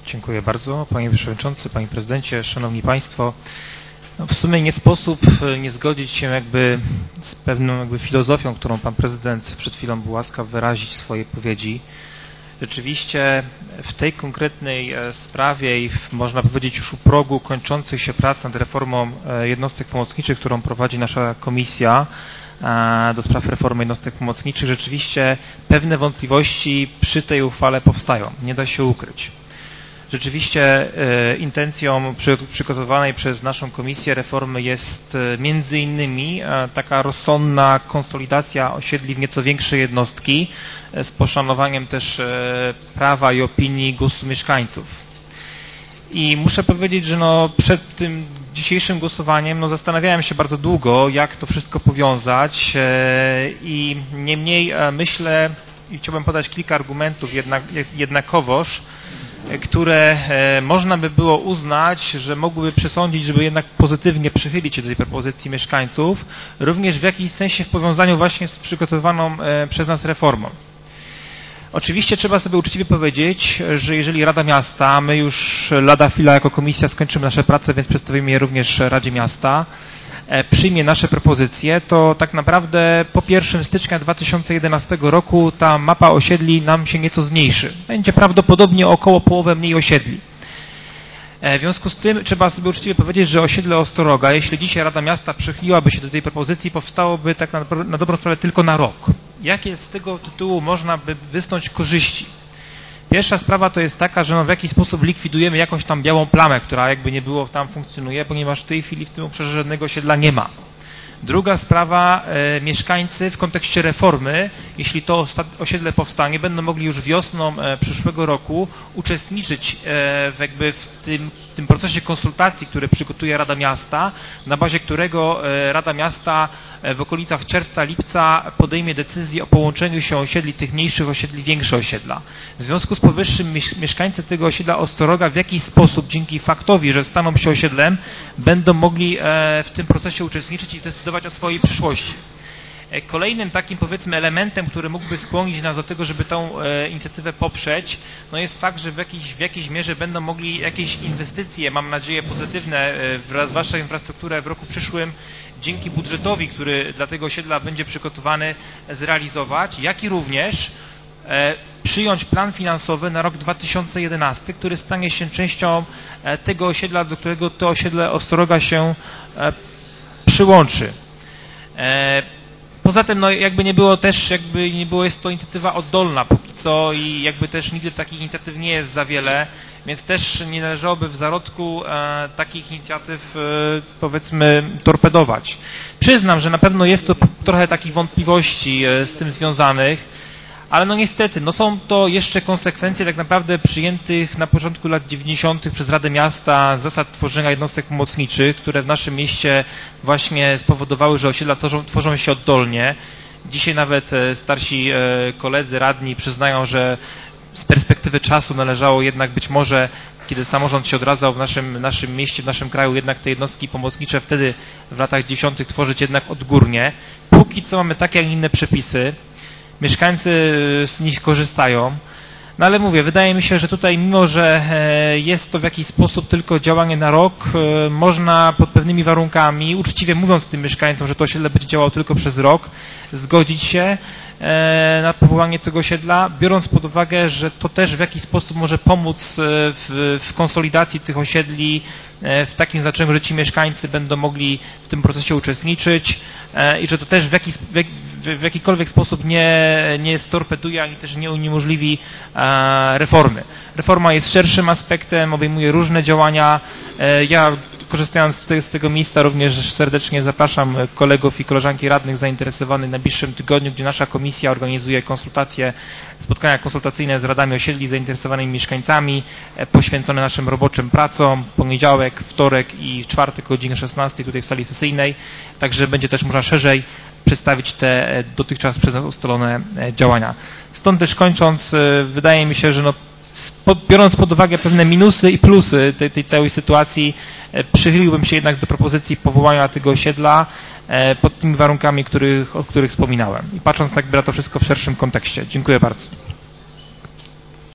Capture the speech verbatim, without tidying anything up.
Dziękuję bardzo. Panie Przewodniczący, Panie Prezydencie, Szanowni Państwo. No w sumie nie sposób nie zgodzić się jakby z pewną jakby filozofią, którą Pan Prezydent przed chwilą był łaskaw wyrazić w swojej wypowiedzi. Rzeczywiście w tej konkretnej sprawie i w, można powiedzieć już u progu kończących się prac nad reformą jednostek pomocniczych, którą prowadzi nasza komisja do spraw reformy jednostek pomocniczych, rzeczywiście pewne wątpliwości przy tej uchwale powstają. Nie da się ukryć. Rzeczywiście intencją przygotowanej przez naszą komisję reformy jest między innymi taka rozsądna konsolidacja osiedli w nieco większe jednostki z poszanowaniem też prawa i opinii głosu mieszkańców. I muszę powiedzieć, że no przed tym dzisiejszym głosowaniem no zastanawiałem się bardzo długo, jak to wszystko powiązać i niemniej myślę i chciałbym podać kilka argumentów jednak, jednakowoż, które można by było uznać, że mogłyby przesądzić, żeby jednak pozytywnie przychylić się do tej propozycji mieszkańców, również w jakimś sensie w powiązaniu właśnie z przygotowaną przez nas reformą. Oczywiście trzeba sobie uczciwie powiedzieć, że jeżeli Rada Miasta, my już lada chwila jako komisja skończymy nasze prace, więc przedstawimy je również Radzie Miasta, przyjmie nasze propozycje, to tak naprawdę po pierwszym stycznia dwa tysiące jedenastego roku ta mapa osiedli nam się nieco zmniejszy. Będzie prawdopodobnie około połowę mniej osiedli. W związku z tym trzeba sobie uczciwie powiedzieć, że osiedle Ostoroga, jeśli dzisiaj Rada Miasta przychyliłaby się do tej propozycji, powstałoby tak na, na dobrą sprawę tylko na rok. Jakie z tego tytułu można by wysnuć korzyści? Pierwsza sprawa to jest taka, że no w jakiś sposób likwidujemy jakąś tam białą plamę, która jakby nie było tam funkcjonuje, ponieważ w tej chwili w tym obszarze żadnego osiedla nie ma. Druga sprawa, e, mieszkańcy w kontekście reformy, jeśli to osiedle powstanie, będą mogli już wiosną e, przyszłego roku uczestniczyć e, w, jakby w tym, tym procesie konsultacji, który przygotuje Rada Miasta, na bazie którego e, Rada Miasta e, w okolicach czerwca, lipca podejmie decyzję o połączeniu się osiedli, tych mniejszych osiedli, większe osiedla. W związku z powyższym mieszkańcy tego osiedla Ostoroga w jakiś sposób, dzięki faktowi, że staną się osiedlem, będą mogli e, w tym procesie uczestniczyć i zdecydować o swojej przyszłości. Kolejnym takim, powiedzmy, elementem, który mógłby skłonić nas do tego, żeby tą e, inicjatywę poprzeć, no jest fakt, że w jakiejś, w jakiejś mierze będą mogli jakieś inwestycje, mam nadzieję pozytywne, e, wraz z Waszą infrastrukturę w roku przyszłym, dzięki budżetowi, który dla tego osiedla będzie przygotowany, zrealizować, jak i również e, przyjąć plan finansowy na rok dwa tysiące jedenasty, który stanie się częścią e, tego osiedla, do którego to osiedle Ostoroga się e, przyłączy. E, Poza tym, no jakby nie było też, jakby nie było, jest to inicjatywa oddolna póki co i jakby też nigdy takich inicjatyw nie jest za wiele, więc też nie należałoby w zarodku e, takich inicjatyw e, powiedzmy torpedować. Przyznam, że na pewno jest to trochę takich wątpliwości e, z tym związanych, ale no niestety, no są to jeszcze konsekwencje tak naprawdę przyjętych na początku lat dziewięćdziesiątych przez Radę Miasta zasad tworzenia jednostek pomocniczych, które w naszym mieście właśnie spowodowały, że osiedla tworzą, tworzą się oddolnie. Dzisiaj nawet starsi koledzy radni przyznają, że z perspektywy czasu należało jednak być może, kiedy samorząd się odradzał w naszym, naszym mieście, w naszym kraju, jednak te jednostki pomocnicze wtedy w latach dziewięćdziesiątych tworzyć jednak odgórnie. Póki co mamy takie, a nie inne przepisy. Mieszkańcy z nich korzystają, no ale mówię, wydaje mi się, że tutaj mimo, że jest to w jakiś sposób tylko działanie na rok, można pod pewnymi warunkami, uczciwie mówiąc tym mieszkańcom, że to osiedle będzie działało tylko przez rok, zgodzić się na powołanie tego osiedla, biorąc pod uwagę, że to też w jakiś sposób może pomóc w, w konsolidacji tych osiedli w takim znaczeniu, że ci mieszkańcy będą mogli w tym procesie uczestniczyć i że to też w, jakiś, w jakikolwiek sposób nie, nie storpeduje ani też nie uniemożliwi reformy. Reforma jest szerszym aspektem, obejmuje różne działania. Ja korzystając z, te, z tego miejsca również serdecznie zapraszam kolegów i koleżanki radnych zainteresowanych w najbliższym tygodniu, gdzie nasza komisja organizuje konsultacje, spotkania konsultacyjne z radami osiedli, zainteresowanymi mieszkańcami, poświęcone naszym roboczym pracom, poniedziałek, wtorek i czwartek o godzinie szesnastej tutaj w sali sesyjnej, także będzie też można szerzej przedstawić te dotychczas przez nas ustalone działania. Stąd też kończąc, wydaje mi się, że no, biorąc pod uwagę pewne minusy i plusy tej, tej całej sytuacji, przychyliłbym się jednak do propozycji powołania tego osiedla pod tymi warunkami, których, o których wspominałem. I patrząc jakby na to wszystko w szerszym kontekście. Dziękuję bardzo.